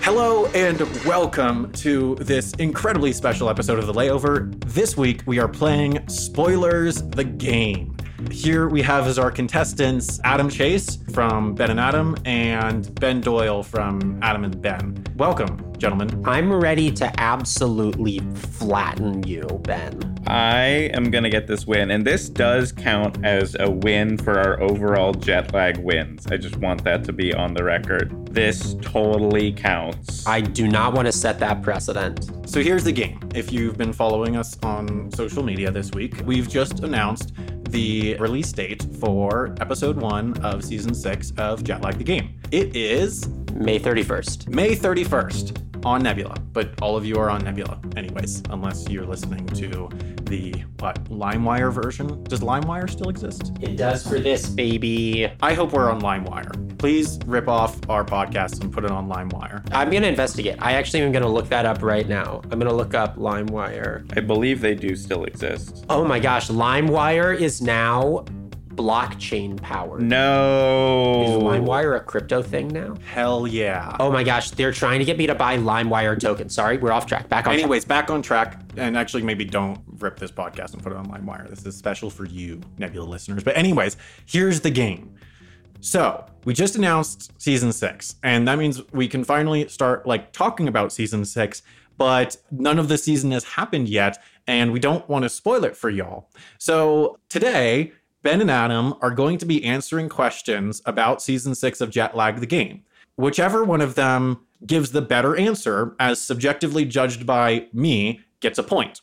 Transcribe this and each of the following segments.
Hello and welcome to this incredibly special episode of The Layover. This week we are playing Spoilers the Game. Here we have as our contestants Adam Chase from Ben and Adam and Ben Doyle from Adam and Ben. Welcome, gentlemen. I'm ready to absolutely flatten you, Ben. I am going to get this win, and this does count as a win for our overall jet lag wins. I just want that to be on the record. This totally counts. I do not want to set that precedent. So here's the game. If you've been following us on social media this week, we've just announced the release date for episode 1 of season 6 of Jetlag the Game. It is May 31st. May 31st on Nebula, but all of you are on Nebula anyways, unless you're listening to the, LimeWire version? Does LimeWire still exist? It does for this, baby. I hope we're on LimeWire. Please rip off our podcast and put it on LimeWire. I'm going to investigate. I actually am going to look that up right now. I'm going to look up LimeWire. I believe they do still exist. Oh my gosh, LimeWire is now blockchain powered. No. Is LimeWire a crypto thing now? Hell yeah. Oh my gosh, they're trying to get me to buy LimeWire tokens. Sorry, we're off track. Back on Anyways, back on track. And actually, maybe don't rip this podcast and put it on LimeWire. This is special for you, Nebula listeners. But anyways, here's the game. So we just announced season 6, and that means we can finally start talking about season 6, but none of the season has happened yet, and we don't want to spoil it for y'all. So today, Ben and Adam are going to be answering questions about season 6 of Jetlag the Game. Whichever one of them gives the better answer, as subjectively judged by me, gets a point.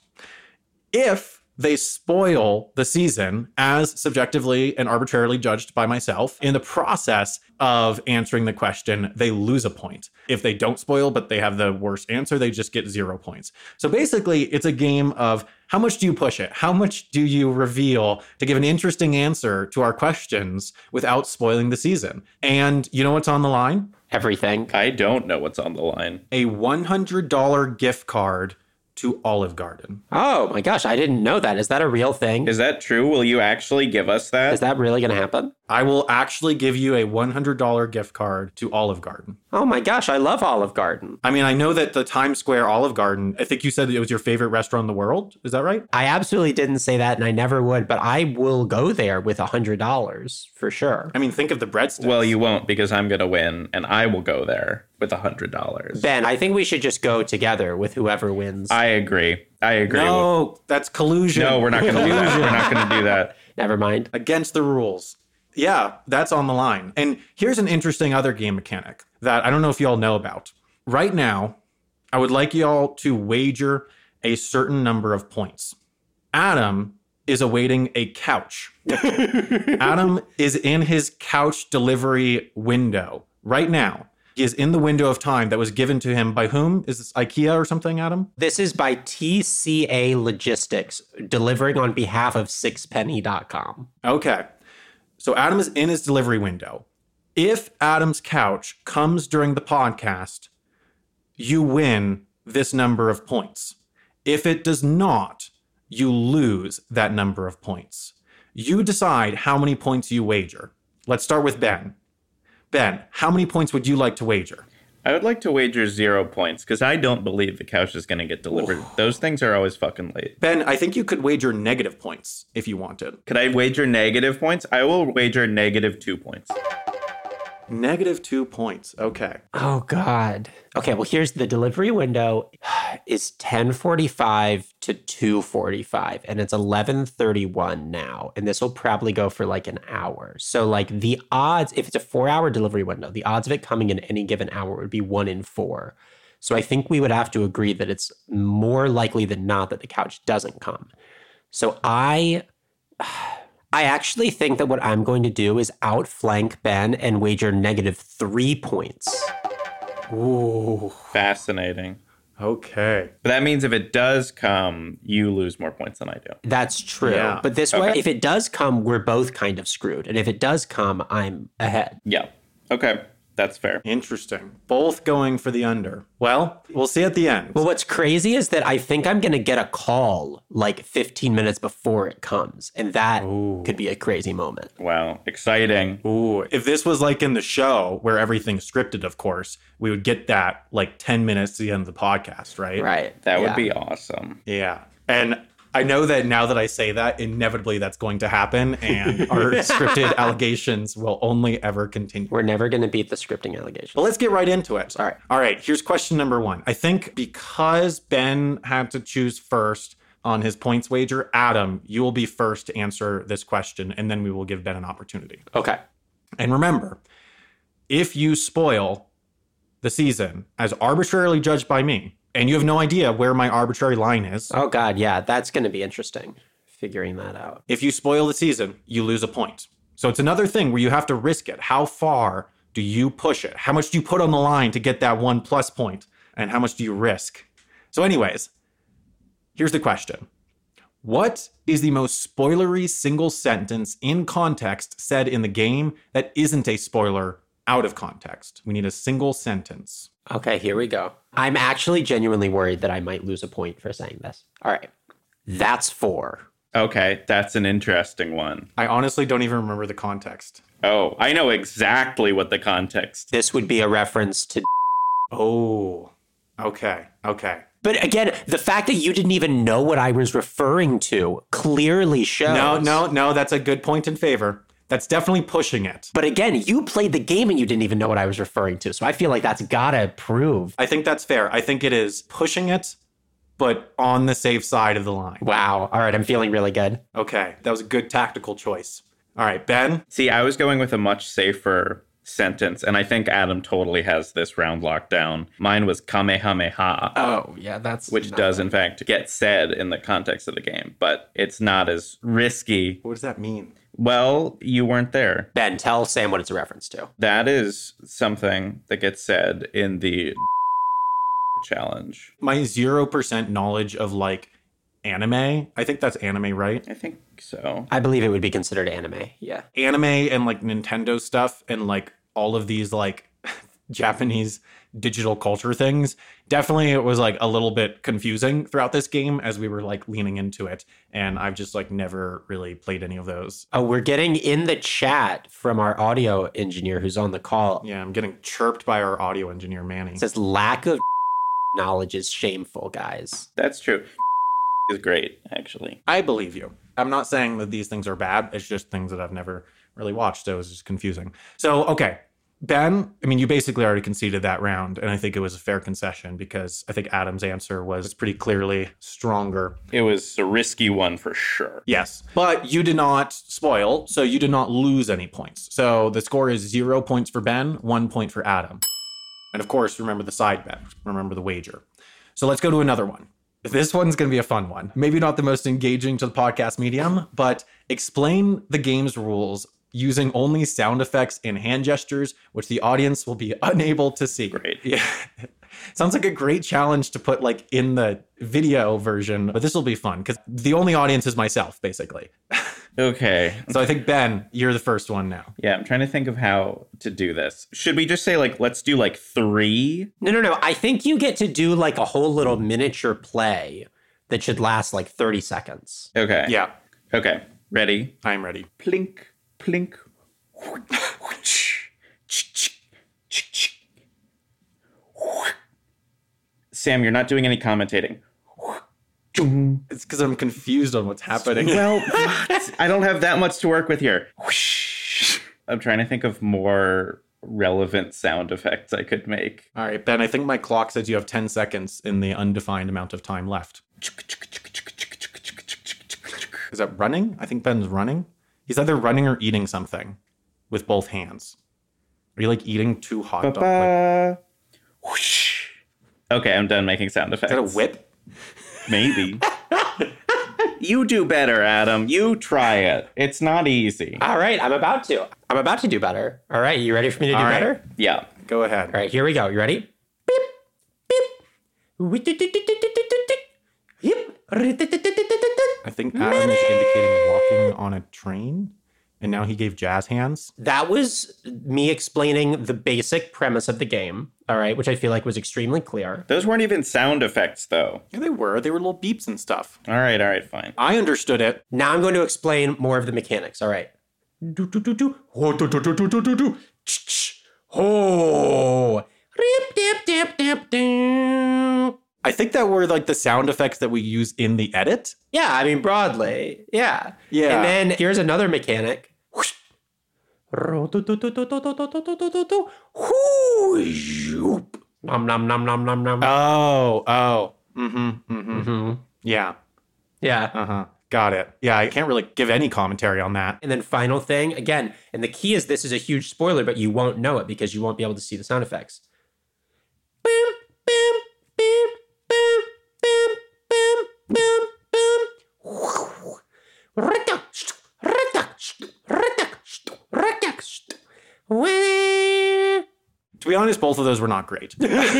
If they spoil the season, as subjectively and arbitrarily judged by myself, in the process of answering the question, they lose a point. If they don't spoil, but they have the worst answer, they just get 0 points. So basically, it's a game of how much do you push it? How much do you reveal to give an interesting answer to our questions without spoiling the season? And you know what's on the line? everything. I don't know what's on the line. A $100 gift card to Olive Garden. Oh my gosh, I didn't know that. Is that a real thing? Is that true? Will you actually give us that? Is that really going to happen? I will actually give you a $100 gift card to Olive Garden. Oh my gosh, I love Olive Garden. I mean, I know that the Times Square Olive Garden, I think you said it was your favorite restaurant in the world. Is that right? I absolutely didn't say that, and I never would, but I will go there with $100 for sure. I mean, think of the breadsticks. Well, you won't, because I'm going to win, and I will go there with $100. Ben, I think we should just go together with whoever wins. I agree. No, that's collusion. No, we're not going to do that. We're not going to do that. Never mind. Against the rules. Yeah, that's on the line. And here's an interesting other game mechanic that I don't know if y'all know about. Right now, I would like y'all to wager a certain number of points. Adam is awaiting a couch. Adam is in his couch delivery window right now. He is in the window of time that was given to him by whom? Is this IKEA or something, Adam? This is by TCA Logistics, delivering on behalf of sixpenny.com. Okay. So Adam is in his delivery window. If Adam's couch comes during the podcast, you win this number of points. If it does not, you lose that number of points. You decide how many points you wager. Let's start with Ben. Ben, how many points would you like to wager? I would like to wager 0 points, because I don't believe the couch is going to get delivered. Ooh. Those things are always fucking late. Ben, I think you could wager negative points if you wanted. Could I wager negative points? I will wager -2 points. -2 points. Okay. Oh, God. Okay, well, here's the delivery window is 10:45 to 2:45, and it's 11:31 now, and this will probably go for like an hour. So like the odds, if it's a 4-hour delivery window, the odds of it coming in any given hour would be 1 in 4. So I think we would have to agree that it's more likely than not that the couch doesn't come. So I actually think that what I'm going to do is outflank Ben and wager -3 points. Ooh. Fascinating. Okay. But that means if it does come, you lose more points than I do. That's true. Yeah. But this way, if it does come, we're both kind of screwed. And if it does come, I'm ahead. Yeah. Okay. That's fair. Interesting. Both going for the under. Well, we'll see at the end. Well, what's crazy is that I think I'm going to get a call like 15 minutes before it comes. And that could be a crazy moment. Wow. Exciting. Ooh, if this was like in the show where everything's scripted, of course, we would get that like 10 minutes to the end of the podcast, right? Right. That would be awesome. Yeah. And I know that now that I say that, inevitably that's going to happen, and our scripted allegations will only ever continue. We're never going to beat the scripting allegations. But let's get right into it. All right. All right. Here's question number 1. I think because Ben had to choose first on his points wager, Adam, you will be first to answer this question, and then we will give Ben an opportunity. Okay. And remember, if you spoil the season as arbitrarily judged by me, and you have no idea where my arbitrary line is. Oh, God. Yeah. That's going to be interesting, figuring that out. If you spoil the season, you lose a point. So it's another thing where you have to risk it. How far do you push it? How much do you put on the line to get that 1+ point? And how much do you risk? So anyways, here's the question. What is the most spoilery single sentence in context said in the game that isn't a spoiler out of context? We need a single sentence. Okay, here we go. I'm actually genuinely worried that I might lose a point for saying this. All right. That's 4. Okay, that's an interesting one. I honestly don't even remember the context. Oh, I know exactly what the context. This would be a reference to... Oh, okay. But again, the fact that you didn't even know what I was referring to clearly shows... No, that's a good point in favor. That's definitely pushing it. But again, you played the game and you didn't even know what I was referring to. So I feel like that's gotta prove. I think that's fair. I think it is pushing it, but on the safe side of the line. Wow. All right, I'm feeling really good. Okay, that was a good tactical choice. All right, Ben? See, I was going with a much safer sentence, and I think Adam totally has this round locked down. Mine was Kamehameha. Oh, yeah, that's... Which does, in fact, get said in the context of the game, but it's not as risky. What does that mean? Well, you weren't there. Ben, tell Sam what it's a reference to. That is something that gets said in the challenge. My 0% knowledge of like anime, I think that's anime, right? I think so. I believe it would be considered anime, yeah. Anime and like Nintendo stuff and like all of these like Japanese digital culture things. Definitely it was like a little bit confusing throughout this game as we were like leaning into it. And I've just like never really played any of those. Oh, we're getting in the chat from our audio engineer who's on the call. Yeah, I'm getting chirped by our audio engineer, Manny. It says lack of knowledge is shameful, guys. That's true. Is great, actually. I believe you. I'm not saying that these things are bad. It's just things that I've never really watched. So it's just confusing. So, okay. Ben, I mean, you basically already conceded that round, and I think it was a fair concession because I think Adam's answer was pretty clearly stronger. It was a risky one for sure. Yes, but you did not spoil, so you did not lose any points. So the score is 0 points for Ben, 1 point for Adam. And of course, remember the side bet, remember the wager. So let's go to another one. This one's going to be a fun one. Maybe not the most engaging to the podcast medium, but explain the game's rules using only sound effects and hand gestures, which the audience will be unable to see. Great. Yeah. Sounds like a great challenge to put like in the video version, but this will be fun because the only audience is myself, basically. Okay. So I think, Ben, you're the first one now. Yeah, I'm trying to think of how to do this. Should we just say, like, let's do, like, 3? No. I think you get to do, like, a whole little miniature play that should last, like, 30 seconds. Okay. Yeah, Okay. Ready? I'm ready. Plink, plink. Sam, you're not doing any commentating. It's because I'm confused on what's happening. Well, I don't have that much to work with here. I'm trying to think of more relevant sound effects I could make. All right, Ben, I think my clock says you have 10 seconds in the undefined amount of time left. Is that running? I think Ben's running. He's either running or eating something with both hands. Are you like eating two hot dogs? Like, Okay, I'm done making sound effects. is that a whip? Maybe. You do better, Adam. You try it. It's not easy. All right, I'm about to do better. All right, you ready for me to do All right. better? Yeah. Go ahead. All right, here we go. You ready? Beep, beep. Yep. I think Adam is indicating walking on a train. and now he gave jazz hands. That was me explaining the basic premise of the game, all right, which I feel like was extremely clear. Those weren't even sound effects, though. Yeah, they were. They were little beeps and stuff. All right, fine. I understood it. Now I'm going to explain more of the mechanics, all right. Oh. I think that were like the sound effects that we use in the edit. Yeah, I mean, broadly. Yeah. Yeah. And then here's another mechanic. Nom, nom, nom, nom, nom, nom. Oh. Yeah. Yeah. Uh-huh. Got it. Yeah, I can't really give any commentary on that. And then final thing, again, and the key is this is a huge spoiler, but you won't know it because you won't be able to see the sound effects. To be honest, both of those were not great.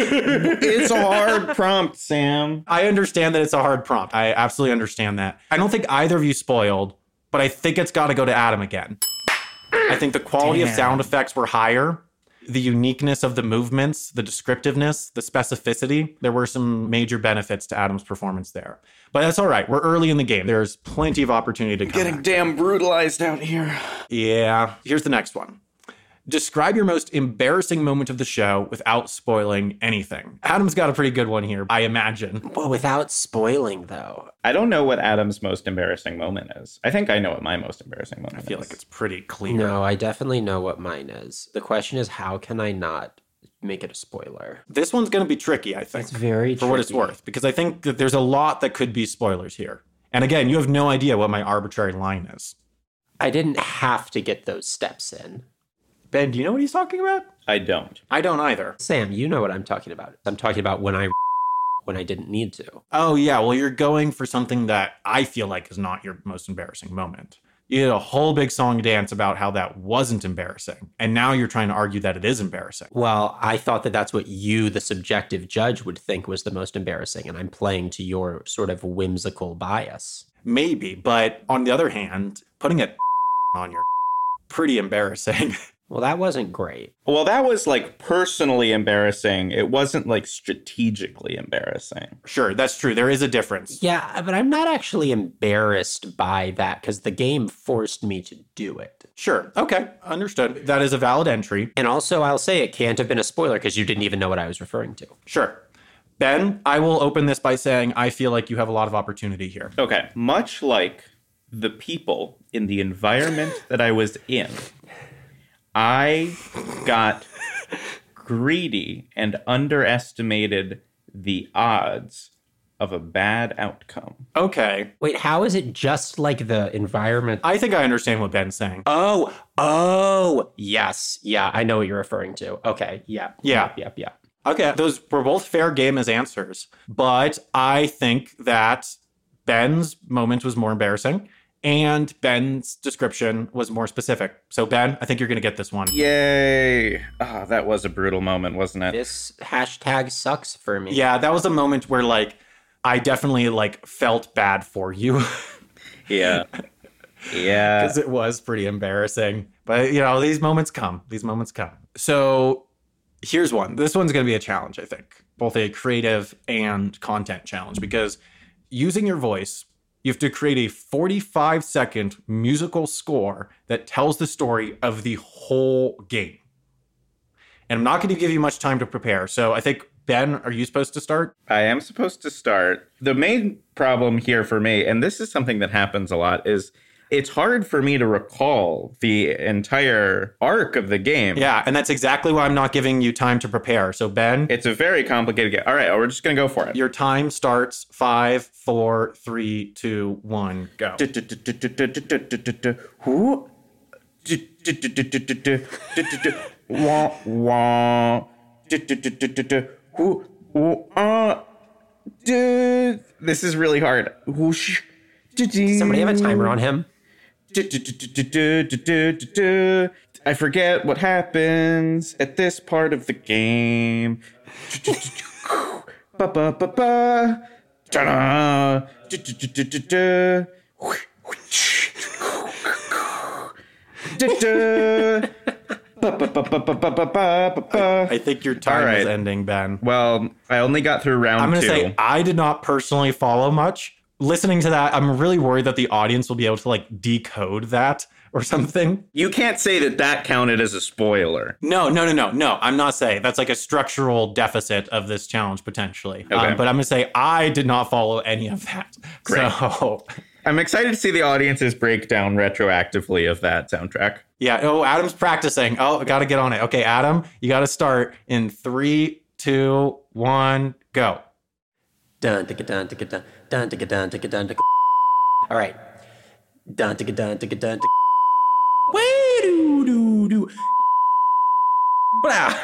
It's a hard prompt, Sam. I understand that it's a hard prompt. I absolutely understand that. I don't think either of you spoiled, but I think it's got to go to Adam again. I think the quality of sound effects were higher. The uniqueness of the movements, the descriptiveness, the specificity, there were some major benefits to Adam's performance there. But that's all right. We're early in the game. There's plenty of opportunity to come Getting back. damn brutalized out here. Yeah. Here's the next one. Describe your most embarrassing moment of the show without spoiling anything. Adam's got a pretty good one here, I imagine. Well, without spoiling, though. I don't know what Adam's most embarrassing moment is. I think I know what my most embarrassing moment is. I feel like it's pretty clear. No, I definitely know what mine is. The question is, how can I not make it a spoiler? This one's going to be tricky, I think. It's very for what it's tricky. worth, because I think that there's a lot that could be spoilers here. And again, you have no idea what my arbitrary line is. I didn't have to get those steps in. Ben, do you know what he's talking about? I don't. I don't either. Sam, you know what I'm talking about. I'm talking about when I didn't need to. Oh, yeah. Well, you're going for something that I feel like is not your most embarrassing moment. You did a whole big song and dance about how that wasn't embarrassing. And now you're trying to argue that it is embarrassing. Well, I thought that that's what you, the subjective judge, would think was the most embarrassing. And I'm playing to your sort of whimsical bias. Maybe. But on the other hand, putting it on your pretty embarrassing. Well, that wasn't great. Well, that was like personally embarrassing. It wasn't like strategically embarrassing. Sure, that's true. There is a difference. Yeah, but I'm not actually embarrassed by that because the game forced me to do it. Sure. Okay. Understood. That is a valid entry. And also, I'll say it can't have been a spoiler because you didn't even know what I was referring to. Sure. Ben, I will open this by saying I feel like you have a lot of opportunity here. Okay. Much like the people in the environment that I was in, I got greedy and underestimated the odds of a bad outcome. Okay. Wait, how is it just like the environment? I think I understand what Ben's saying. Oh, yes. Yeah, I know what you're referring to. Okay, yeah. Yeah. Yeah. Okay, those were both fair game as answers, but I think that Ben's moment was more embarrassing and Ben's description was more specific. So Ben, I think you're going to get this one. Yay. Oh, that was a brutal moment, wasn't it? This hashtag sucks for me. Yeah, that was a moment where like I definitely like felt bad for you. Yeah. Yeah. Because it was pretty embarrassing. But you know, these moments come. So here's one. This one's going to be a challenge, I think. Both a creative and content challenge because using your voice, you have to create a 45-second musical score that tells the story of the whole game. And I'm not going to give you much time to prepare. So I think, Ben, are you supposed to start? I am supposed to start. The main problem here for me, and this is something that happens a lot, is it's hard for me to recall the entire arc of the game. Yeah, and that's exactly why I'm not giving you time to prepare. So, Ben, It's a very complicated game. All right, we're just going to go for it. your time starts 5, 4, 3, 2, 1, go. Who? Wah, wah. This is really hard. Somebody have a timer on him? I forget what happens at this part of the game. I think your time is ending, Ben. Well, I only got through round 2. I'm going to say I did not personally follow much. Listening to that, I'm really worried that the audience will be able to like decode that or something. You can't say that counted as a spoiler. No. I'm not saying that's like a structural deficit of this challenge potentially. Okay. But I'm going to say I did not follow any of that. Great. So I'm excited to see the audience's breakdown retroactively of that soundtrack. Yeah. Oh, Adam's practicing. Oh, I got to get on it. Okay, Adam, you got to start in 3, 2, 1, go. Dun ticka dun ticka dun dun ticka dun ticka dun ticka. All right. Dun ticka dun ticka dun ticka. Way do do do. Blah.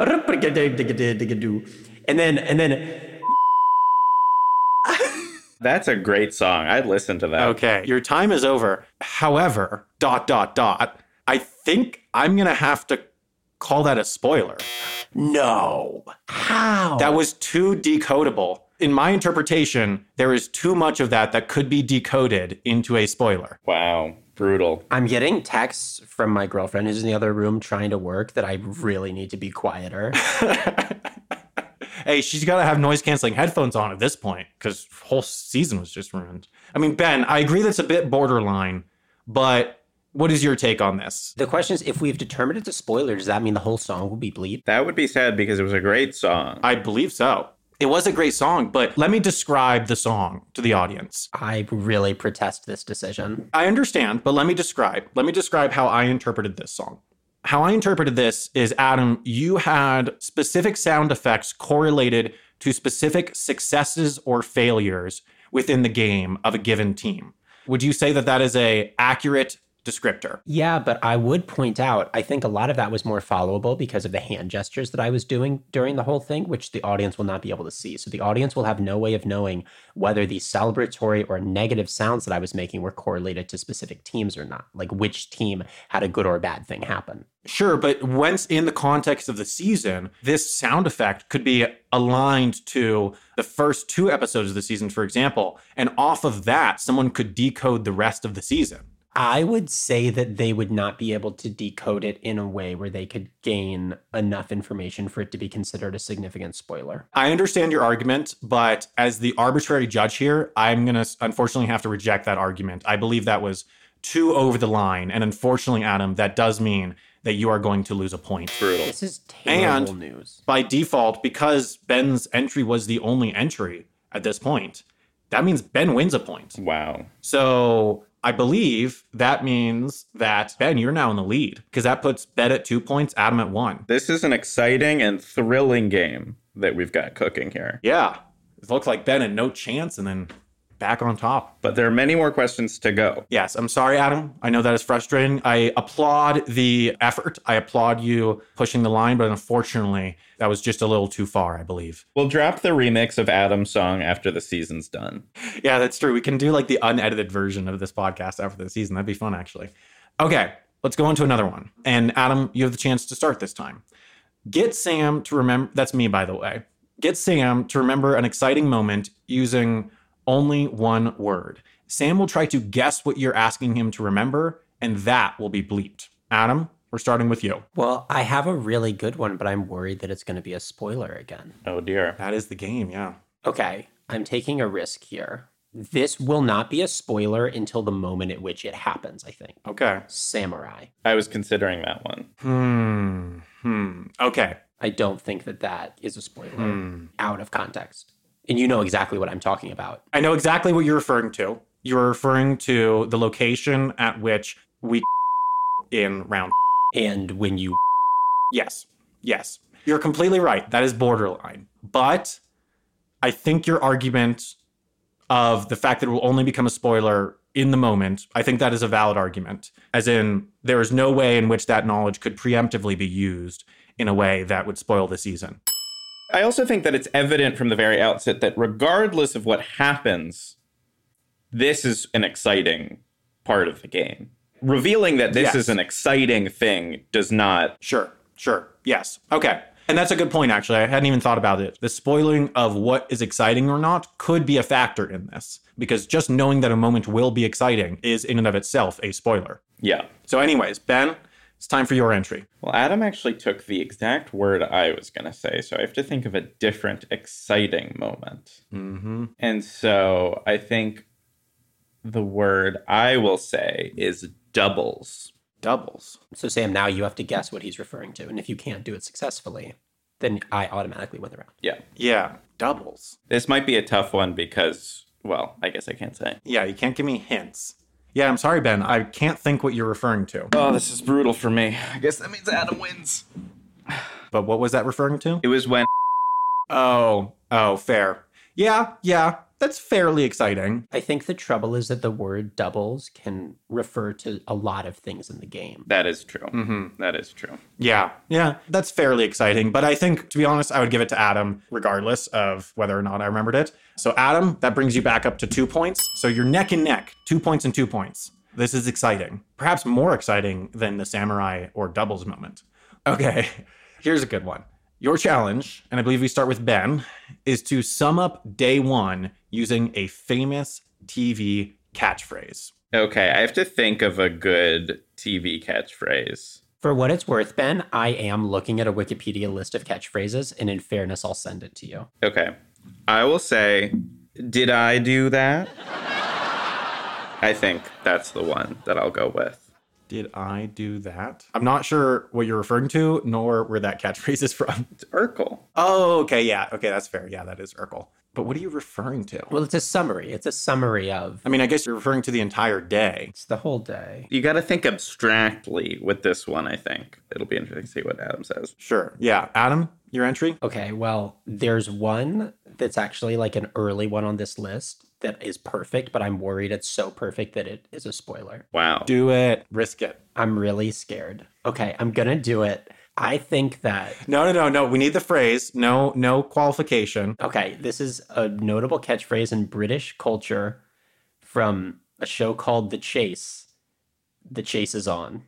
And then. That's a great song. I'd listen to that. Okay, your time is over. However, ... I think I'm going to have to call that a spoiler. No. How? That was too decodable. In my interpretation, there is too much of that could be decoded into a spoiler. Wow. Brutal. I'm getting texts from my girlfriend who's in the other room trying to work that I really need to be quieter. Hey, she's got to have noise-canceling headphones on at this point because the whole season was just ruined. I mean, Ben, I agree that's a bit borderline, but what is your take on this? The question is, if we've determined it's a spoiler, does that mean the whole song will be bleeped? That would be sad because it was a great song. I believe so. It was a great song, but let me describe the song to the audience. I really protest this decision. I understand, but let me describe how I interpreted this song. How I interpreted this is, Adam, you had specific sound effects correlated to specific successes or failures within the game of a given team. Would you say that is a accurate descriptor? Yeah, but I would point out, I think a lot of that was more followable because of the hand gestures that I was doing during the whole thing, which the audience will not be able to see. So the audience will have no way of knowing whether the celebratory or negative sounds that I was making were correlated to specific teams or not, like which team had a good or bad thing happen. Sure, but once in the context of the season, this sound effect could be aligned to the first 2 episodes of the season, for example, and off of that, someone could decode the rest of the season. I would say that they would not be able to decode it in a way where they could gain enough information for it to be considered a significant spoiler. I understand your argument, but as the arbitrary judge here, I'm going to unfortunately have to reject that argument. I believe that was too over the line. And unfortunately, Adam, that does mean that you are going to lose a point. Brutal. This is terrible news. By default, because Ben's entry was the only entry at this point, that means Ben wins a point. Wow. So I believe that means that, Ben, you're now in the lead because that puts Ben at 2 points, Adam at 1. This is an exciting and thrilling game that we've got cooking here. Yeah. It looks like Ben had no chance and then back on top. But there are many more questions to go. Yes, I'm sorry, Adam. I know that is frustrating. I applaud the effort. I applaud you pushing the line, but unfortunately, that was just a little too far, I believe. We'll drop the remix of Adam's song after the season's done. Yeah, that's true. We can do like the unedited version of this podcast after the season. That'd be fun, actually. Okay, let's go into another one. And Adam, you have the chance to start this time. Get Sam to remember, that's me, by the way. Get Sam to remember an exciting moment using only one word. Sam will try to guess what you're asking him to remember, and that will be bleeped. Adam, we're starting with you. Well, I have a really good one, but I'm worried that it's going to be a spoiler again. Oh, dear. That is the game, yeah. Okay, I'm taking a risk here. This will not be a spoiler until the moment at which it happens, I think. Okay. Samurai. I was considering that one. Okay. I don't think that is a spoiler out of context. And you know exactly what I'm talking about. I know exactly what you're referring to. You're referring to the location at which we in round. And when you... Yes. You're completely right. That is borderline. But I think your argument of the fact that it will only become a spoiler in the moment, I think that is a valid argument. As in, there is no way in which that knowledge could preemptively be used in a way that would spoil the season. I also think that it's evident from the very outset that regardless of what happens, this is an exciting part of the game. Revealing that this is an exciting thing does not... Sure. Yes. Okay. And that's a good point, actually. I hadn't even thought about it. The spoiling of what is exciting or not could be a factor in this, because just knowing that a moment will be exciting is in and of itself a spoiler. Yeah. So anyways, Ben, it's time for your entry. Well, Adam actually took the exact word I was going to say, so I have to think of a different, exciting moment. Mm-hmm. And so I think the word I will say is doubles. Doubles. So, Sam, now you have to guess what he's referring to. And if you can't do it successfully, then I automatically win the round. Yeah. Yeah, doubles. This might be a tough one because, well, I guess I can't say. Yeah, you can't give me hints. Yeah, I'm sorry, Ben. I can't think what you're referring to. Oh, this is brutal for me. I guess that means Adam wins. But what was that referring to? It was when... Oh, fair. Yeah, that's fairly exciting. I think the trouble is that the word doubles can refer to a lot of things in the game. That is true. Mm-hmm. That is true. Yeah, that's fairly exciting. But I think, to be honest, I would give it to Adam, regardless of whether or not I remembered it. So, Adam, that brings you back up to 2 points. So you're neck and neck, 2 points and 2 points. This is exciting. Perhaps more exciting than the samurai or doubles moment. Okay, here's a good one. Your challenge, and I believe we start with Ben, is to sum up day one using a famous TV catchphrase. Okay, I have to think of a good TV catchphrase. For what it's worth, Ben, I am looking at a Wikipedia list of catchphrases, and in fairness, I'll send it to you. Okay, I will say, did I do that? I think that's the one that I'll go with. Did I do that? I'm not sure what you're referring to, nor where that catchphrase is from. It's Urkel. Oh, okay, yeah. Okay, that's fair. Yeah, that is Urkel. But what are you referring to? Well, it's a summary. It's a summary of... I mean, I guess you're referring to the entire day. It's the whole day. You got to think abstractly with this one, I think. It'll be interesting to see what Adam says. Sure. Yeah. Adam, your entry? Okay, well, there's one that's actually like an early one on this list that is perfect, but I'm worried it's so perfect that it is a spoiler. Wow. Do it. Risk it. I'm really scared. Okay, I'm gonna do it. I think that... No. We need the phrase. No qualification. Okay, this is a notable catchphrase in British culture from a show called The Chase. The Chase is on.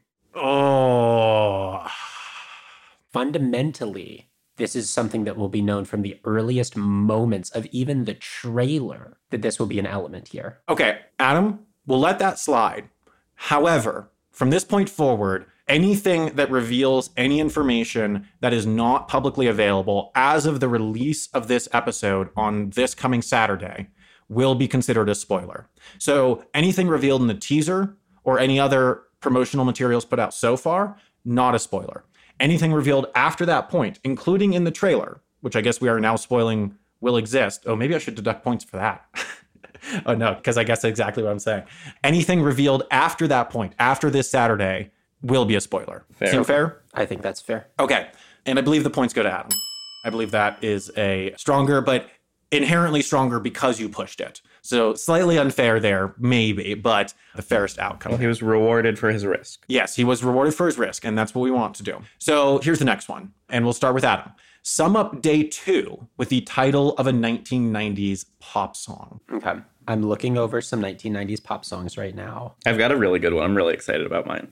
Oh. Fundamentally, this is something that will be known from the earliest moments of even the trailer that this will be an element here. Okay, Adam, we'll let that slide. However, from this point forward, anything that reveals any information that is not publicly available as of the release of this episode on this coming Saturday will be considered a spoiler. So anything revealed in the teaser or any other promotional materials put out so far, not a spoiler. Anything revealed after that point, including in the trailer, which I guess we are now spoiling will exist. Oh, maybe I should deduct points for that. Oh, no, because I guess that's exactly what I'm saying. Anything revealed after that point, after this Saturday, will be a spoiler. Fair. Seem fair? I think that's fair. Okay. And I believe the points go to Adam. I believe that is a stronger, but inherently stronger because you pushed it. So slightly unfair there, maybe, but the fairest outcome. Well, he was rewarded for his risk. Yes, he was rewarded for his risk, and that's what we want to do. So here's the next one, and we'll start with Adam. Sum up day 2 with the title of a 1990s pop song. Okay. I'm looking over some 1990s pop songs right now. I've got a really good one. I'm really excited about mine.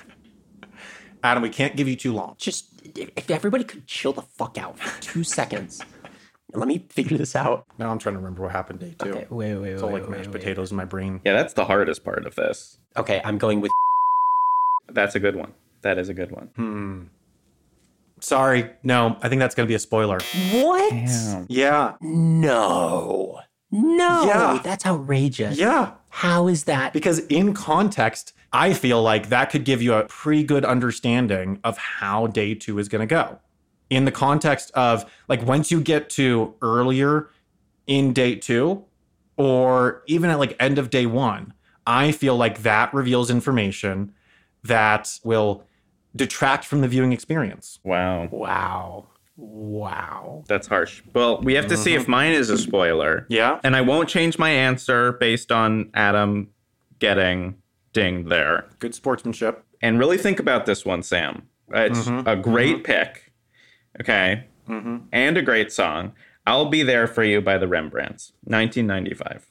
Adam, we can't give you too long. Just, if everybody could chill the fuck out for 2 seconds. Let me figure this out. Now I'm trying to remember what happened day 2. Okay, wait. It's all like mashed potatoes in my brain. Yeah, that's the hardest part of this. Okay, I'm going with... That's a good one. That is a good one. Sorry. No, I think that's going to be a spoiler. What? Damn. Yeah. No, Yeah. that's outrageous. Yeah. How is that? Because in context, I feel like that could give you a pretty good understanding of how day 2 is going to go. In the context of, like, once you get to earlier in day 2, or even at, like, end of day 1, I feel like that reveals information that will detract from the viewing experience. Wow. Wow. That's harsh. Well, we have to see if mine is a spoiler. Yeah. And I won't change my answer based on Adam getting dinged there. Good sportsmanship. And really think about this one, Sam. It's a great pick. Okay. And a great song. I'll Be There For You by the Rembrandts, 1995.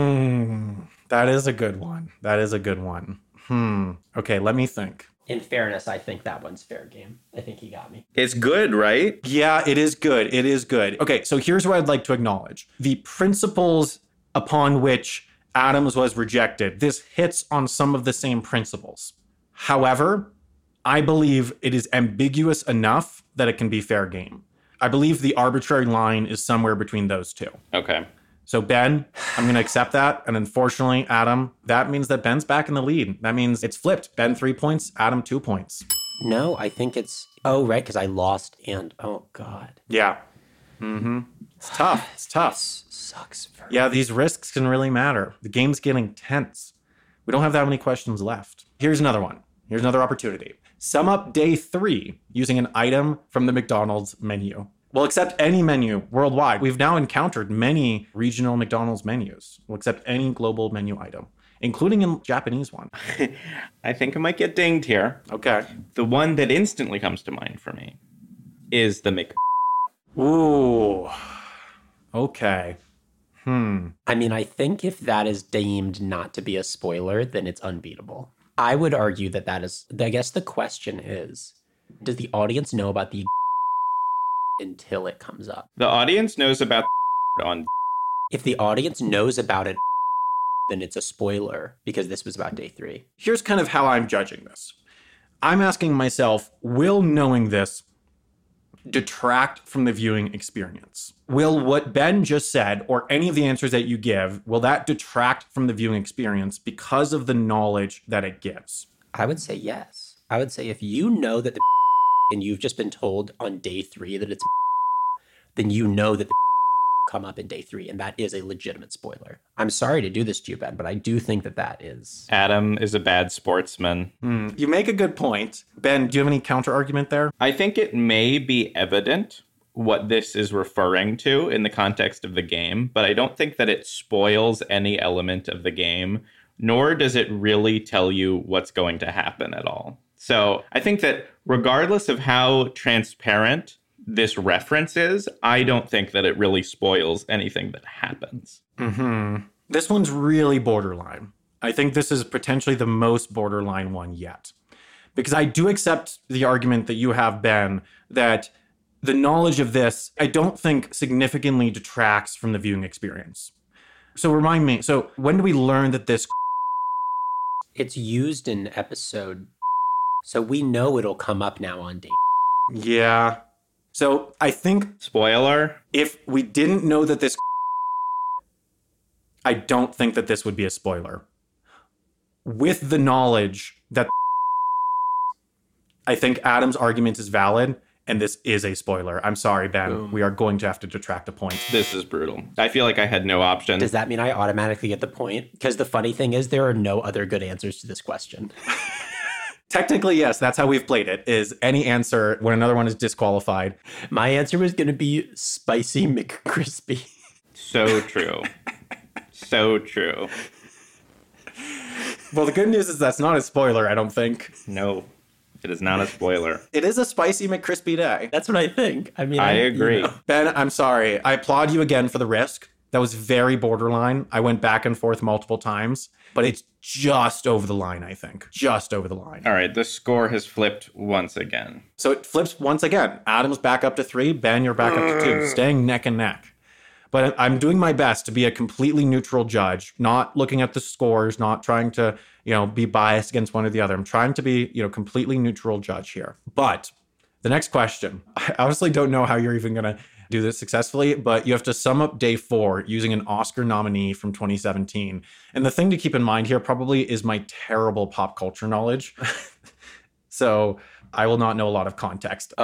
That is a good one. Okay, let me think. In fairness, I think that one's fair game. I think he got me. It's good, right? Yeah, it is good. It is good. Okay, so here's what I'd like to acknowledge. The principles upon which Adams was rejected, this hits on some of the same principles. However, I believe it is ambiguous enough that it can be fair game. I believe the arbitrary line is somewhere between those two. Okay. So Ben, I'm going to accept that. And unfortunately, Adam, that means that Ben's back in the lead. That means it's flipped. Ben 3 points, Adam 2 points. No, I think it's... Oh, right, because I lost and... Oh, God. Yeah. Mm-hmm. It's tough. It's tough. This sucks. Yeah, these risks can really matter. The game's getting tense. We don't have that many questions left. Here's another one. Here's another opportunity. Sum up day 3 using an item from the McDonald's menu. We'll accept any menu worldwide. We've now encountered many regional McDonald's menus. We'll accept any global menu item, including a Japanese one. I think I might get dinged here. Okay. The one that instantly comes to mind for me is the Mc... Ooh. Okay. I mean, I think if that is deemed not to be a spoiler, then it's unbeatable. I would argue that that is... I guess the question is, does the audience know about the until it comes up? The audience knows about on... If the audience knows about it, then it's a spoiler because this was about day 3. Here's kind of how I'm judging this. I'm asking myself, will knowing this detract from the viewing experience? Will what Ben just said, or any of the answers that you give, will that detract from the viewing experience because of the knowledge that it gives? I would say yes. I would say if you know that the and you've just been told on day 3 that it's then you know that the come up in day 3, and that is a legitimate spoiler. I'm sorry to do this to you, Ben, but I do think that that is... Adam is a bad sportsman. You make a good point. Ben, do you have any counter argument there? I think it may be evident what this is referring to in the context of the game, but I don't think that it spoils any element of the game, nor does it really tell you what's going to happen at all. So I think that regardless of how transparent this reference is, I don't think that it really spoils anything that happens. This one's really borderline. I think this is potentially the most borderline one yet. Because I do accept the argument that you have, Ben, that the knowledge of this, I don't think significantly detracts from the viewing experience. So remind me, so when do we learn that this... It's used in episode, so we know it'll come up now on day. Yeah. So I think Spoiler? if we didn't know that this... I don't think that this would be a spoiler. With the knowledge that... I think Adam's argument is valid, and this is a spoiler. I'm sorry, Ben. Boom. We are going to have to detract a point. This is brutal. I feel like I had no option. Does that mean I automatically get the point? Because the funny thing is there are no other good answers to this question. Technically, yes, that's how we've played it, is any answer when another one is disqualified. My answer was going to be Spicy McCrispy. So true. So true. Well, the good news is that's not a spoiler, I don't think. No, it is not a spoiler. It is a Spicy McCrispy day. That's what I think. I mean, I agree. You know. Ben, I'm sorry. I applaud you again for the risk. That was very borderline. I went back and forth multiple times, but it's just over the line, I think. Just over the line. All right, the score has flipped once again. So it flips once again. Adam's back up to 3. Ben, you're back up to 2. Staying neck and neck. But I'm doing my best to be a completely neutral judge, not looking at the scores, not trying to, be biased against one or the other. I'm trying to be, completely neutral judge here. But the next question, I honestly don't know how you're even going to do this successfully, but you have to sum up day 4 using an Oscar nominee from 2017. And the thing to keep in mind here probably is my terrible pop culture knowledge. So I will not know a lot of context.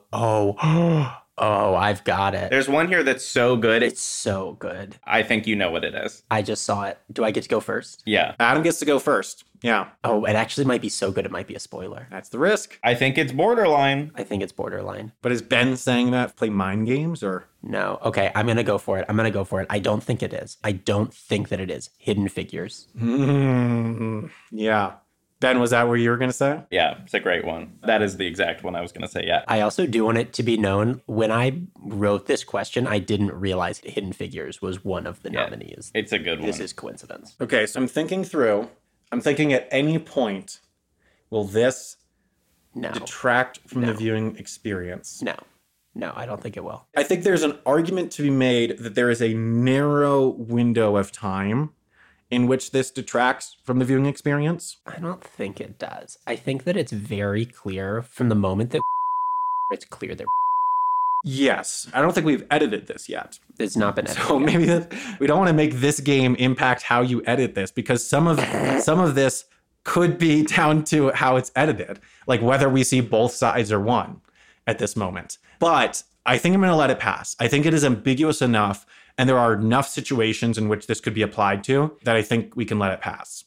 Oh, I've got it. There's one here that's so good. It's so good. I think you know what it is. I just saw it. Do I get to go first? Yeah. Adam gets to go first. Yeah. Oh, it actually might be so good it might be a spoiler. That's the risk. I think it's borderline. I think it's borderline. But is Ben saying that play mind games or? No. Okay, I'm going to go for it. I don't think it is. I don't think that it is. Hidden Figures. Yeah. Ben, was that what you were going to say? Yeah, it's a great one. That is the exact one I was going to say, yeah. I also do want it to be known, when I wrote this question, I didn't realize Hidden Figures was one of the nominees. It's a good one. This is coincidence. Okay, so I'm thinking through. I'm thinking at any point, will this detract from the viewing experience? No, I don't think it will. I think there's an argument to be made that there is a narrow window of time in which this detracts from the viewing experience? I don't think it does. I think that it's very clear from the moment that it's clear that Yes. I don't think we've edited this yet. it's not been edited. So maybe we don't want to make this game impact how you edit this, because some of this could be down to how it's edited, like whether we see both sides or one at this moment. But I think I'm going to let it pass. I think it is ambiguous enough, and there are enough situations in which this could be applied to that I think we can let it pass.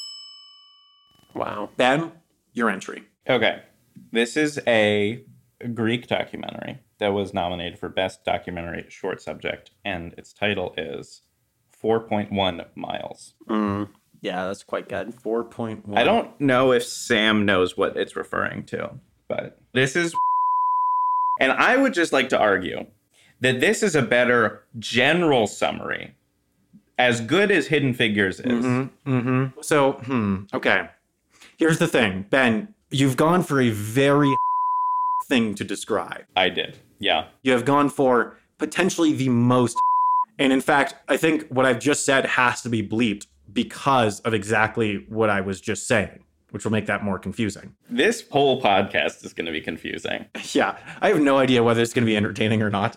Wow. Ben, your entry. Okay. This is a Greek documentary that was nominated for Best Documentary Short Subject, and its title is 4.1 Miles. Yeah, that's quite good. 4.1. I don't know if Sam knows what it's referring to, but this is... And I would just like to argue that this is a better general summary, as good as Hidden Figures is. So, okay. Here's the thing, Ben, you've gone for a very thing to describe. I did. Yeah. You have gone for potentially the most, and in fact, I think what I've just said has to be bleeped because of exactly what I was just saying, which will make that more confusing. This whole podcast is going to be confusing. Yeah, I have no idea whether it's going to be entertaining or not.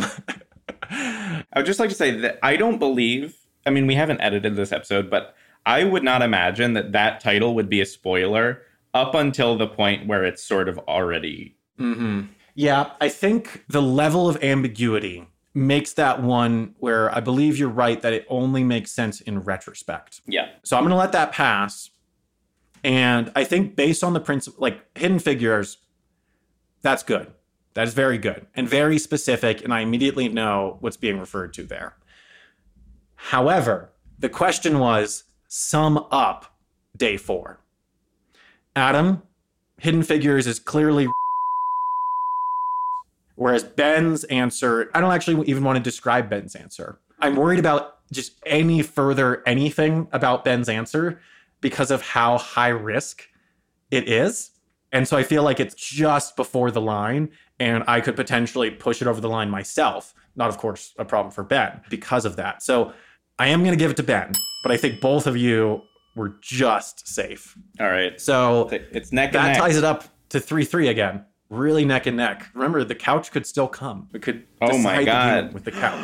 I would just like to say that I don't believe, I mean, we haven't edited this episode, but I would not imagine that that title would be a spoiler up until the point where it's sort of already... Yeah, I think the level of ambiguity makes that one where I believe you're right that it only makes sense in retrospect. Yeah. So I'm going to let that pass. And I think based on the principle, like Hidden Figures, that's good. That is very good and very specific. And I immediately know what's being referred to there. However, the question was sum up day 4. Adam, Hidden Figures is clearly... Whereas Ben's answer, I don't actually even want to describe Ben's answer. I'm worried about just any further anything about Ben's answer because of how high risk it is. And so I feel like it's just before the line and I could potentially push it over the line myself. Not, of course, a problem for Ben because of that. So I am going to give it to Ben, but I think both of you were just safe. All right. So it's neck and that neck. ties it up to 3-3 again. Really neck and neck. Remember, the couch could still come. We could Oh my decide the God. game with the couch.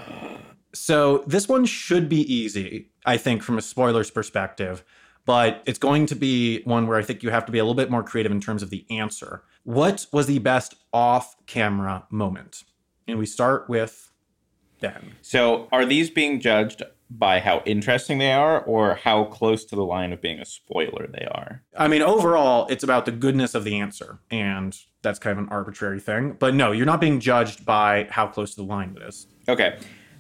So this one should be easy, I think, from a spoiler's perspective, but it's going to be one where I think you have to be a little bit more creative in terms of the answer. What was the best off-camera moment? And we start with Ben. So are these being judged by how interesting they are or how close to the line of being a spoiler they are? I mean, overall, it's about the goodness of the answer, and that's kind of an arbitrary thing. But no, you're not being judged by how close to the line it is. Okay.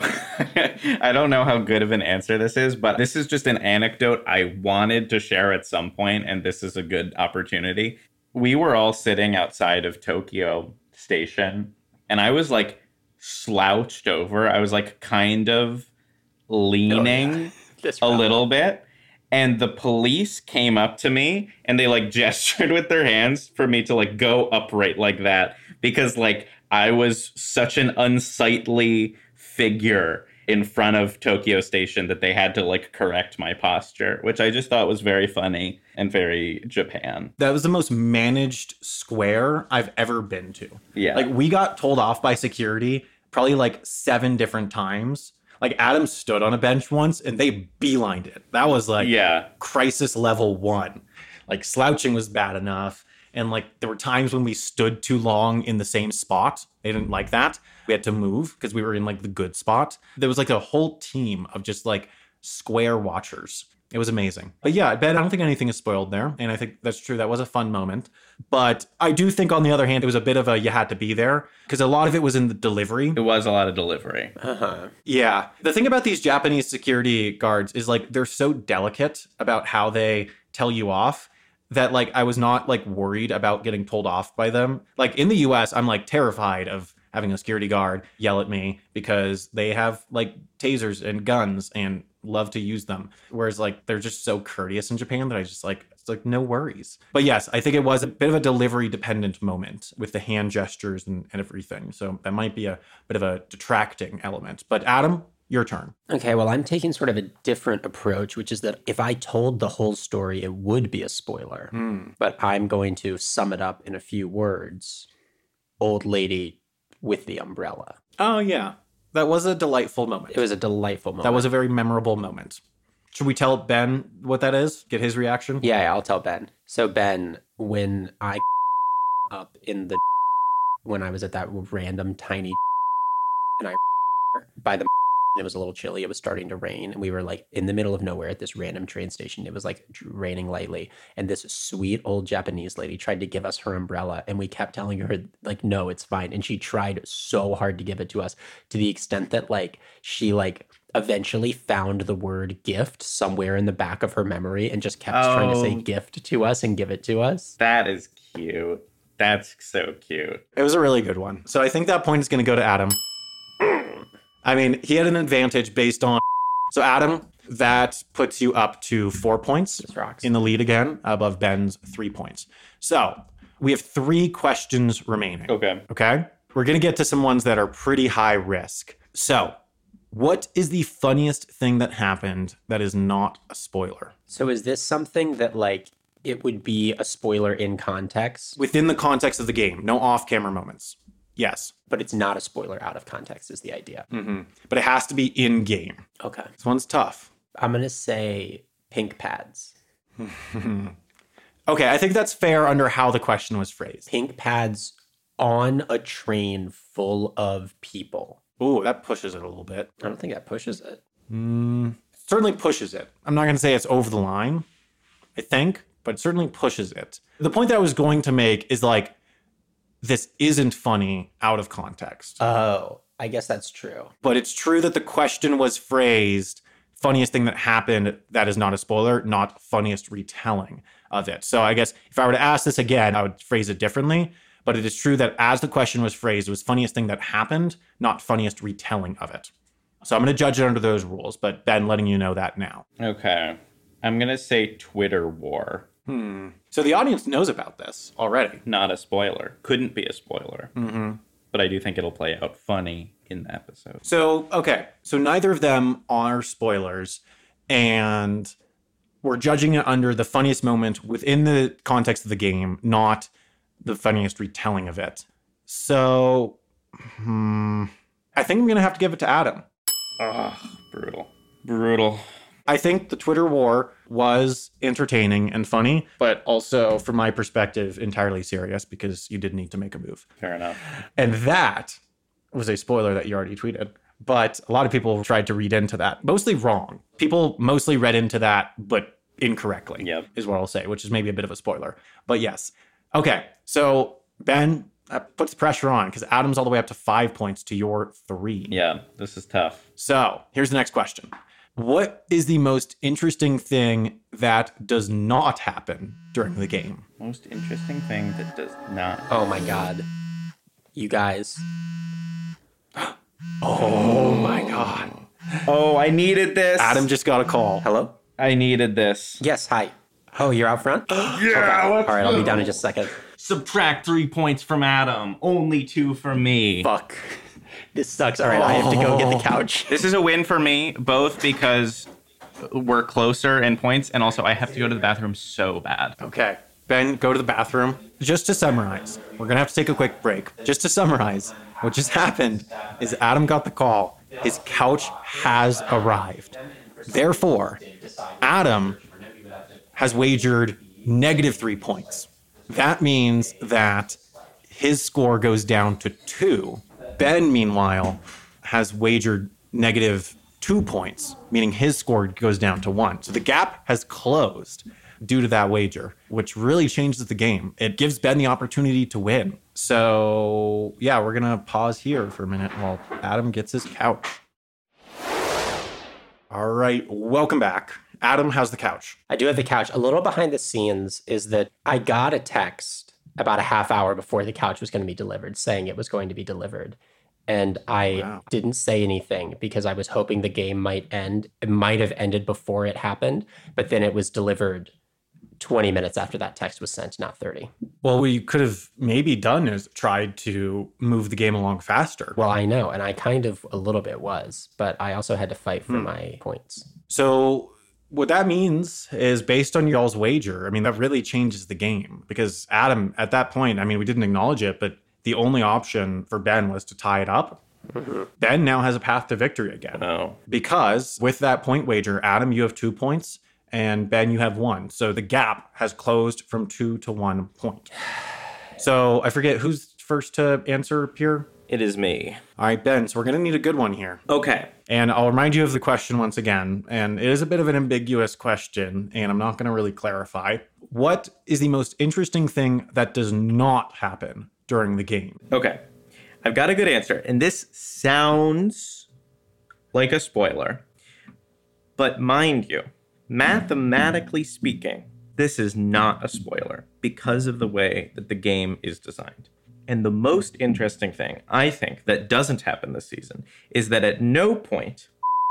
I don't know how good of an answer this is, but this is just an anecdote I wanted to share at some point, and this is a good opportunity. We were all sitting outside of Tokyo Station, and I was like slouched over. I was like kind of leaning a little bit, and the police came up to me and they like gestured with their hands for me to like go upright like that because like I was such an unsightly figure in front of Tokyo Station that they had to like correct my posture, which I just thought was very funny and very Japan. That was the most managed square I've ever been to. Yeah. Like, we got told off by security probably like 7 different times. Like, Adam stood on a bench once and they beelined it. That was like crisis level 1. Like, slouching was bad enough. And like, there were times when we stood too long in the same spot. They didn't like that. We had to move because we were in like the good spot. There was like a whole team of just like square watchers. It was amazing. But yeah, Ben, I don't think anything is spoiled there. And I think that's true. That was a fun moment. But I do think, on the other hand, it was a bit of a you had to be there because a lot of it was in the delivery. It was a lot of delivery. Yeah. The thing about these Japanese security guards is like they're so delicate about how they tell you off that like I was not like worried about getting told off by them. Like in the US, I'm like terrified of having a security guard yell at me because they have like tasers and guns and love to use them. Whereas like they're just so courteous in Japan that I just like, it's like no worries. But yes, I think it was a bit of a delivery dependent moment with the hand gestures and everything. So that might be a bit of a detracting element. But Adam, your turn. Okay, well, I'm taking sort of a different approach, which is that if I told the whole story, it would be a spoiler. But I'm going to sum it up in a few words. Old lady with the umbrella. Oh, yeah. That was a delightful moment. It was a delightful moment. That was a very memorable moment. Should we tell Ben what that is? Get his reaction? Yeah, I'll tell Ben. So, Ben, when I up in the when I was at that random tiny and I by the it was a little chilly. It was starting to rain, and we were like in the middle of nowhere at this random train station. It was like raining lightly, and this sweet old Japanese lady tried to give us her umbrella, and we kept telling her like, "No, it's fine." And she tried so hard to give it to us, to the extent that like she like eventually found the word gift somewhere in the back of her memory and just kept trying to say gift to us and give it to us. That is cute. That's so cute. It was a really good one. So I think that point is going to go to Adam. I mean, he had an advantage based on... So Adam, that puts you up to 4 points in the lead again, above Ben's 3 points. So we have 3 questions remaining. Okay? We're going to get to some ones that are pretty high risk. So what is the funniest thing that happened that is not a spoiler? So is this something that like it would be a spoiler in context? Within the context of the game. No off-camera moments. Yes. But it's not a spoiler out of context is the idea. But it has to be in-game. Okay. This one's tough. I'm going to say pink pads. Okay, I think that's fair under how the question was phrased. Pink pads on a train full of people. Ooh, that pushes it a little bit. I don't think that pushes it. Certainly pushes it. I'm not going to say it's over the line, I think, but it certainly pushes it. The point that I was going to make is like, this isn't funny out of context. Oh, I guess that's true. But it's true that the question was phrased, funniest thing that happened, that is not a spoiler, not funniest retelling of it. So I guess if I were to ask this again, I would phrase it differently. But it is true that as the question was phrased, it was funniest thing that happened, not funniest retelling of it. So I'm going to judge it under those rules, but Ben, letting you know that now. Okay. I'm going to say Twitter war. So the audience knows about this already. Not a spoiler. Couldn't be a spoiler. But I do think it'll play out funny in the episode. So, okay. So neither of them are spoilers. And we're judging it under the funniest moment within the context of the game, not the funniest retelling of it. So, I think I'm going to have to give it to Adam. Ugh, brutal. I think the Twitter war was entertaining and funny, but also, from my perspective, entirely serious because you did need to make a move. Fair enough. And that was a spoiler that you already tweeted. But a lot of people tried to read into that. Mostly wrong. People mostly read into that, but incorrectly, is what I'll say, which is maybe a bit of a spoiler. But yes. Okay, so Ben, that puts pressure on because Adam's all the way up to 5 points to your 3. Yeah, this is tough. So here's the next question. What is the most interesting thing that does not happen during the game? Most interesting thing that does not. Oh my God. You guys. Oh my God. Oh, I needed this. Adam just got a call. Hello? I needed this. Yes, hi. Oh, you're out front? Yeah. Okay. All right, I'll be down in just a second. Subtract 3 points from Adam. Only 2 from me. Fuck. This sucks. All right, I have to go get the couch. This is a win for me, both because we're closer in points, and also I have to go to the bathroom so bad. Okay. Ben, go to the bathroom. Just to summarize, we're going to have to take a quick break. Just to summarize, what just happened is Adam got the call. His couch has arrived. Therefore, Adam has wagered -3 points. That means that his score goes down to 2. Ben, meanwhile, has wagered -2 points, meaning his score goes down to 1. So the gap has closed due to that wager, which really changes the game. It gives Ben the opportunity to win. So, yeah, we're going to pause here for a minute while Adam gets his couch. All right, welcome back. Adam, how's the couch? I do have the couch. A little behind the scenes is that I got a text about a half hour before the couch was going to be delivered, saying it was going to be delivered. And I didn't say anything because I was hoping the game might end. It might have ended before it happened, but then it was delivered 20 minutes after that text was sent, not 30. Well, what you could have maybe done is tried to move the game along faster. Well, I know, and I kind of a little bit was, but I also had to fight for my points. So what that means is based on y'all's wager, I mean, that really changes the game because Adam, at that point, I mean, we didn't acknowledge it, but the only option for Ben was to tie it up. Ben now has a path to victory again. Oh. Because with that point wager, Adam, you have 2 points and Ben, you have 1. So the gap has closed from 2 to 1 point. So I forget who's first to answer, Pierre? It is me. All right, Ben, so we're going to need a good one here. Okay. And I'll remind you of the question once again. And it is a bit of an ambiguous question, and I'm not going to really clarify. What is the most interesting thing that does not happen during the game? Okay. I've got a good answer. And this sounds like a spoiler. But mind you, mathematically speaking, this is not a spoiler because of the way that the game is designed. And the most interesting thing, I think, that doesn't happen this season is that at no point...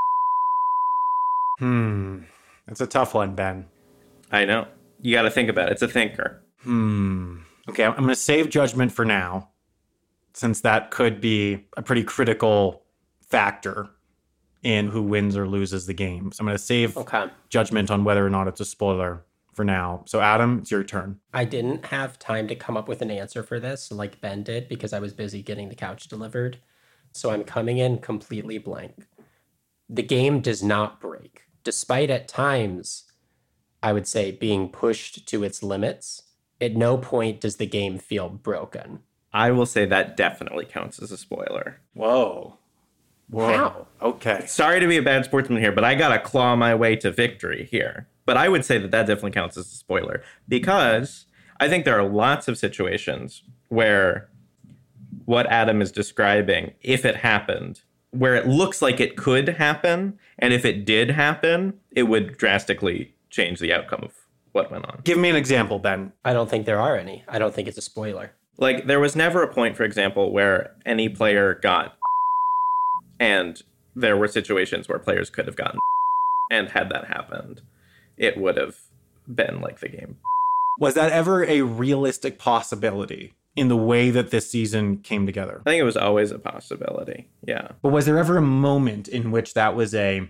That's a tough one, Ben. I know. You got to think about it. It's a thinker. Okay, I'm going to save judgment for now, since that could be a pretty critical factor in who wins or loses the game. So I'm going to save judgment on whether or not it's a spoiler for now. So Adam, it's your turn. I didn't have time to come up with an answer for this like Ben did because I was busy getting the couch delivered. So I'm coming in completely blank. The game does not break, despite at times, I would say, being pushed to its limits. At no point does the game feel broken. I will say that definitely counts as a spoiler. Whoa. Wow. Okay. Sorry to be a bad sportsman here, but I got to claw my way to victory here. But I would say that definitely counts as a spoiler because I think there are lots of situations where what Adam is describing, if it happened, where it looks like it could happen, and if it did happen, it would drastically change the outcome of what went on. Give me an example, Ben. I don't think there are any. I don't think it's a spoiler. Like, there was never a point, for example, where any player got and there were situations where players could have gotten and had that happened, it would have been like the game. Was that ever a realistic possibility in the way that this season came together? I think it was always a possibility, yeah. But was there ever a moment in which that was a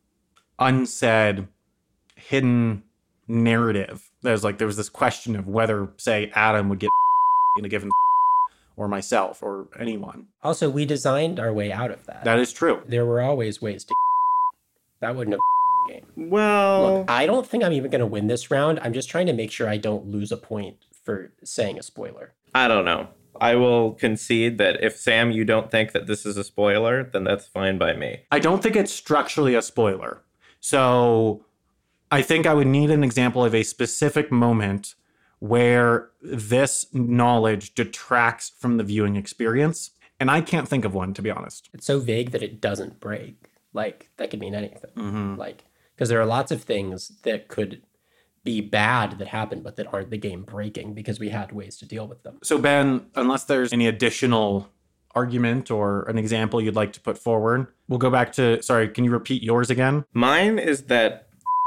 unsaid, hidden narrative? There was this question of whether, say, Adam would get in a given or myself or anyone. Also, we designed our way out of that. That is true. There were always ways to that wouldn't have game. Well, look, I don't think I'm even going to win this round. I'm just trying to make sure I don't lose a point for saying a spoiler. I don't know. I will concede that if, Sam, you don't think that this is a spoiler, then that's fine by me. I don't think it's structurally a spoiler. So I think I would need an example of a specific moment where this knowledge detracts from the viewing experience. And I can't think of one, to be honest. It's so vague that it doesn't break. Like, that could mean anything. Like, because there are lots of things that could be bad that happen, but that aren't the game breaking because we had ways to deal with them. So, Ben, unless there's any additional argument or an example you'd like to put forward, we'll go back to, sorry, can you repeat yours again? Mine is that...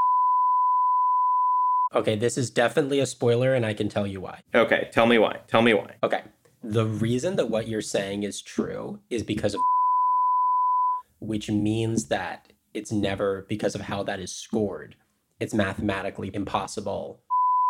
Okay, this is definitely a spoiler, and I can tell you why. Okay, tell me why. Tell me why. Okay. The reason that what you're saying is true is because of which means that it's never because of how that is scored. It's mathematically impossible.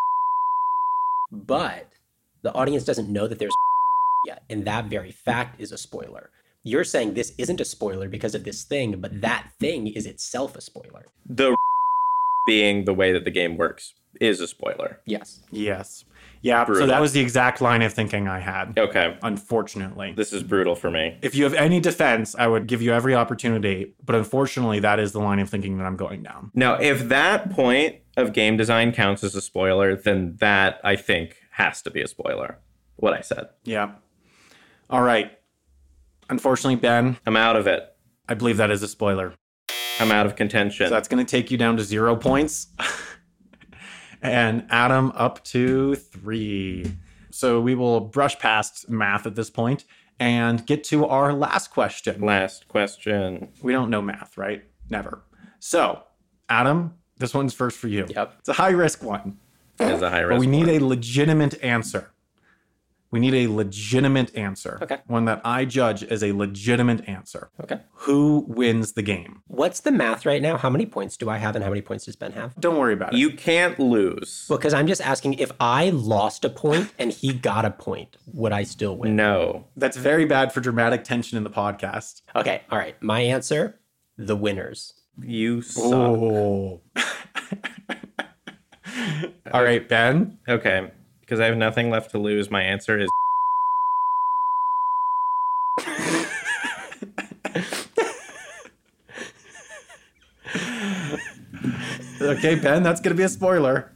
But the audience doesn't know that there's yet, and that very fact is a spoiler. You're saying this isn't a spoiler because of this thing, but that thing is itself a spoiler. The being the way that the game works is a spoiler. Yes. Yes. Yeah, Brutal. so that was the exact line of thinking I had. Okay. Unfortunately. This is brutal for me. If you have any defense, I would give you every opportunity, but unfortunately, that is the line of thinking that I'm going down. Now, if that point of game design counts as a spoiler, then that, I think, has to be a spoiler. What I said. Yeah. All right. Unfortunately, Ben, I'm out of it. I believe that is a spoiler. I'm out of contention. So that's going to take you down to 0 points. And Adam up to 3. So we will brush past math at this point and get to our last question. Last question. We don't know math, right? Never. So, Adam, this one's first for you. Yep. It's a high risk one. is a high risk. But we need one. a legitimate answer. We need a legitimate answer. Okay. One that I judge as a legitimate answer. Okay. Who wins the game? What's the math right now? How many points do I have and how many points does Ben have? Don't worry about it. You can't lose. Because I'm just asking, if I lost a point and he got a point, would I still win? No. That's very bad for dramatic tension in the podcast. Okay, all right. My answer, the winners. You suck. Oh. All right, Ben. Okay. Because I have nothing left to lose, my answer is Okay, Ben, that's going to be a spoiler.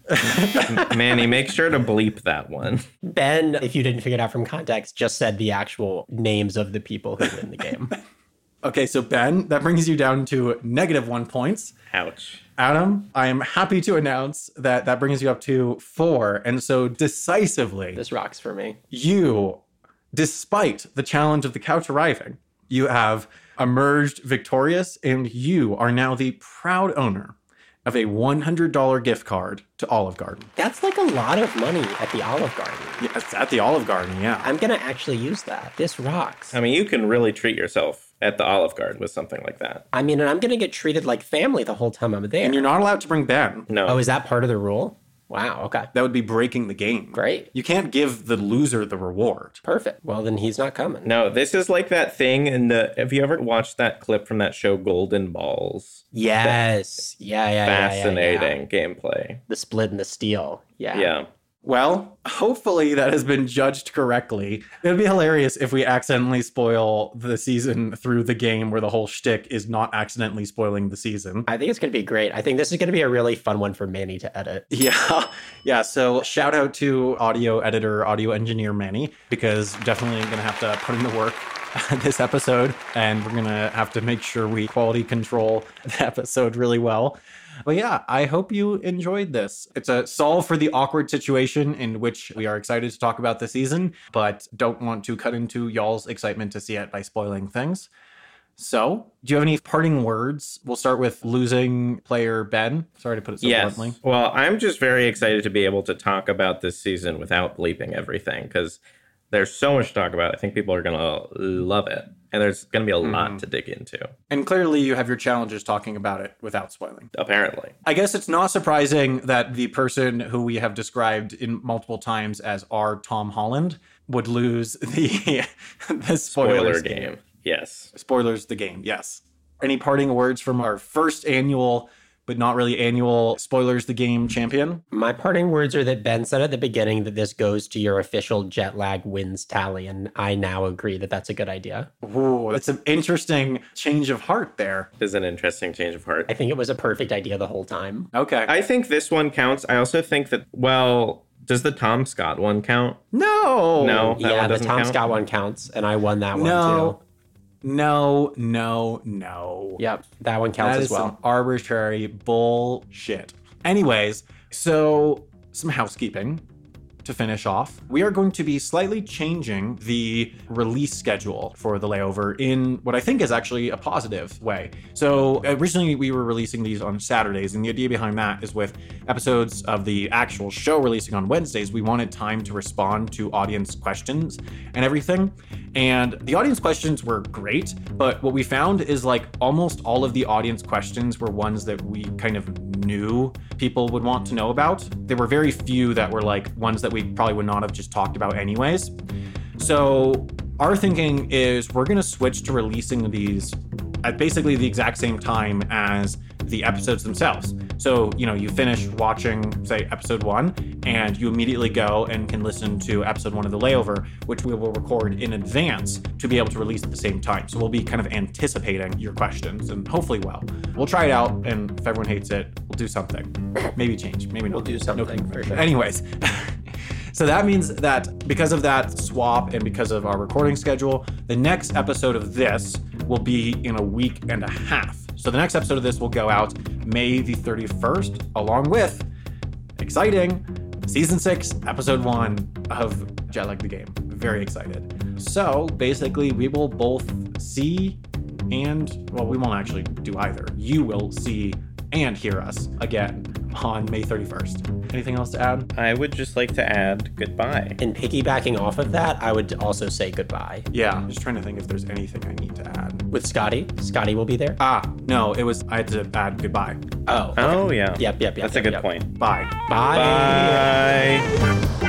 Manny, make sure to bleep that one. Ben, if you didn't figure it out from context, just said the actual names of the people who win the game. Okay, so Ben, that brings you down to -1 points. Ouch. Adam, I am happy to announce that that brings you up to 4. And so decisively, This rocks for me. you, despite the challenge of the couch arriving, you have emerged victorious, and you are now the proud owner of a $100 gift card to Olive Garden. That's like a lot of money at the Olive Garden. Yes, at the Olive Garden, yeah. I'm going to actually use that. This rocks. I mean, you can really treat yourself at the Olive Garden with something like that. I mean, and I'm going to get treated like family the whole time I'm there. And you're not allowed to bring Ben. No. Oh, is that part of the rule? Wow, okay. That would be breaking the game. Great. You can't give the loser the reward. Perfect. Well, then he's not coming. No, this is like that thing in the. Have you ever watched that clip from that show Golden Balls? Yes. Yeah. Fascinating gameplay. The split and the steal. Yeah. Yeah. Well, hopefully that has been judged correctly. It would be hilarious if we accidentally spoil the season through the game where the whole shtick is not accidentally spoiling the season. I think it's going to be great. I think this is going to be a really fun one for Manny to edit. Yeah. Yeah. So shout out to audio editor, audio engineer Manny, because definitely going to have to put in the work this episode, and we're going to have to make sure we quality control the episode really well. But yeah, I hope you enjoyed this. It's a solve for the awkward situation in which we are excited to talk about the season, but don't want to cut into y'all's excitement to see it by spoiling things. So, do you have any parting words? We'll start with losing player Ben. Sorry to put it so bluntly. Well, I'm just very excited to be able to talk about this season without bleeping everything, because there's so much to talk about. I think people are going to love it. And there's going to be a lot to dig into. And clearly you have your challenges talking about it without spoiling. Apparently. I guess it's not surprising that the person who we have described in multiple times as our Tom Holland would lose the Spoiler game. Yes. Spoilers the game, yes. Any parting words from our first annual, but not really annual, Spoilers the Game champion? My parting words are that Ben said at the beginning that this goes to your official jet lag wins tally, and I now agree that that's a good idea. Ooh, that's an interesting change of heart there. It is an interesting change of heart. I think it was a perfect idea the whole time. Okay. I think this one counts. I also think that, well, does the Tom Scott one count? No. No, that Yeah, one the doesn't Tom count? Scott one counts, and I won that one No. too. No. Yep, that one counts That as is well. some arbitrary bullshit. Anyways, so some housekeeping to finish off. We are going to be slightly changing the release schedule for the layover in what I think is actually a positive way. So originally we were releasing these on Saturdays, and the idea behind that is with episodes of the actual show releasing on Wednesdays, we wanted time to respond to audience questions and everything. And the audience questions were great, but what we found is like almost all of the audience questions were ones that we kind of knew people would want to know about. There were very few that were like ones that we probably would not have just talked about anyways. So our thinking is we're going to switch to releasing these at basically the exact same time as the episodes themselves. So, you know, you finish watching, say, episode 1, and you immediately go and can listen to episode 1 of the layover, which we will record in advance to be able to release at the same time. So we'll be kind of anticipating your questions, and hopefully well. We'll try it out, and if everyone hates it, we'll do something. Maybe change, maybe not. We'll do something for sure. Anyways, so that means that because of that swap and because of our recording schedule, the next episode of this will be in a week and a half. So the next episode of this will go out May the 31st, along with exciting season 6, episode 1 of Jet Lag the Game. Very excited. So basically, we will both see and, well, we won't actually do either. You will see and hear us again on May 31st. Anything else to add? I would just like to add goodbye. And piggybacking off of that, I would also say goodbye. Yeah, I'm just trying to think if there's anything I need to add. With Scotty. Scotty will be there. No, I had to add goodbye. Oh. Oh, yeah. Yep. That's a good point. Bye. Bye. Bye.